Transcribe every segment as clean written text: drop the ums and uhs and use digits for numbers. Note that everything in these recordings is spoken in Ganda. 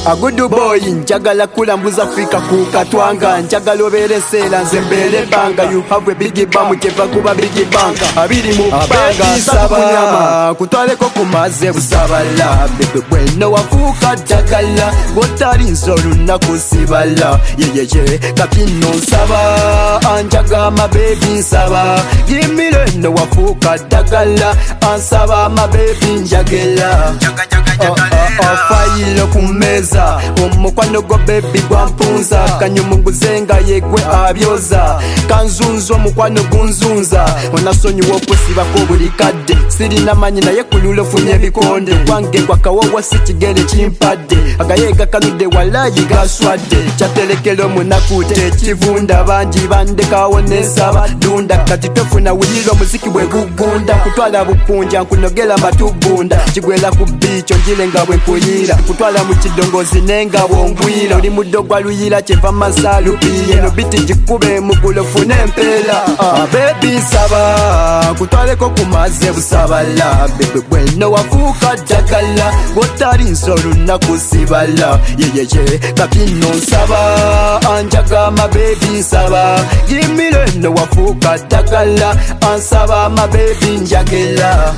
A good boy, njagala kulambuza Afrika kukatwanga. Njagala obere sela nze mbere banga. You have a biggie bang, cheva kuba biggie banga. Abiri mu banga, saba kutwaleko kumaze busabala. Bebe bweno wafuka jagala. Botari nsolu nakusibala. Ye kapino nsaba. Anjaga my baby nsaba. Give me no wafuka dagala. Ansaba my baby njagela. Fayilo kumeza omukwano go baby gwampunza kanyumuguzenga yegwe abyoza kanzunzo omukwano gunzunza onasonyiwa okusibako buli kadde sirina manyi naye kululo funye ebikonde kwange gwakawawa si kigere kimpadde agayega kanudde walayi gaswadde kyatelekera omunaku tekivunda bangi bandekawo nensaba dunda kati tofuna wulira omuziki bwe gugunda kutwala bukunja nkunogera matugunda kigwera ku biico njirenga bwe mpulira kutwala mu kidongozi nenga bwongwira oli muddo gwa luyira kyeva masalupiye no biti gikube mugulu fune empeera baby nsaba kutwaleko kumaze busabala bebe bweno wafuuka ddagala bwotali nsolu nakusibala yeyeye kapino nsaba anjaga mabebi nsaba gimire no wafuuka ddagala ansaba mabebi njagela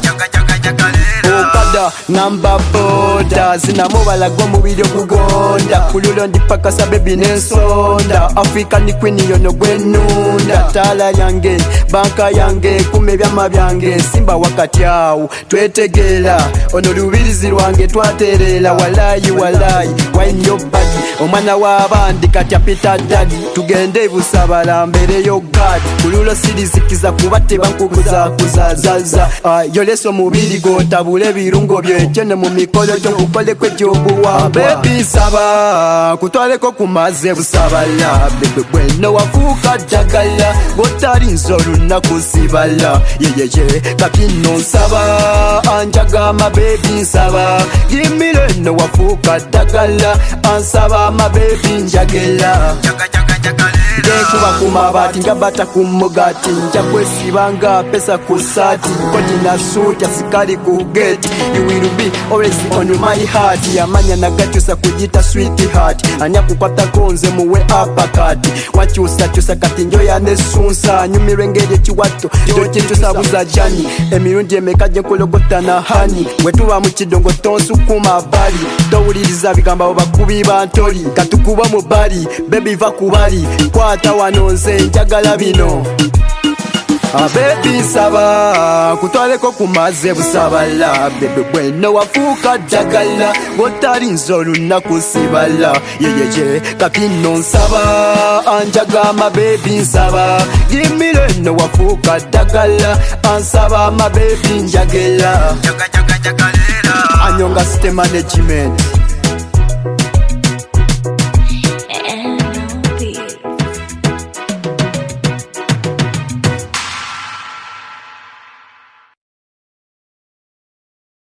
okada namba boda zinamubala gw'omubiri okugonda kululo ndipakasa bebi n'ensonda Africa ni queen yono gwenunda tala yange banka yange kume byama byange simba wakati awo twetegera ono lubirizi lwange twaterera walayi wine your body omwana w'abandi kati apita dadi tugende busabala mbereyo God kululo sirizikiza kuba tebankukuza kuzazaza yoleso mubiri gotabule birungo byekene mu mikolo gyo kukole kw'egyobuwa baby nsaba kutwaleko kumaze busabala bebe bweno wafuuka ddagala bwotali nsolu nakusibala yeyeye kapino nsaba anjaga mabebi nsaba gimire no wafuuka ddagala ansaba mabebi njagela ndenkuba kumabati ngabata kumugati nja kwesibanga pesa kusati koti na suti asikali kugeti you will be always on my heart yamanya nagakyusa kujita sweetheart anya kupata konze muwe apakati wakyusa kati njoya nesunsa nyumirwe ngeri ekiwato kyokyusa buza jani emirundi emeka gye nkologota na hani wetuba mu kidongo tonsukuma bali towuliriza bigambo abo bakubi bantoli katukuba mu bali baby va kubali kwata wano nze njagala bino baby nsaba kutwaleko kumaze busabala bebe bweno wafuuka ddagala bwotali nsolu nakusibala yeyeye kapino nsaba anjaga mabebi nsaba gimire no wafuuka ddagala ansaba mabebi njagela anyonga site management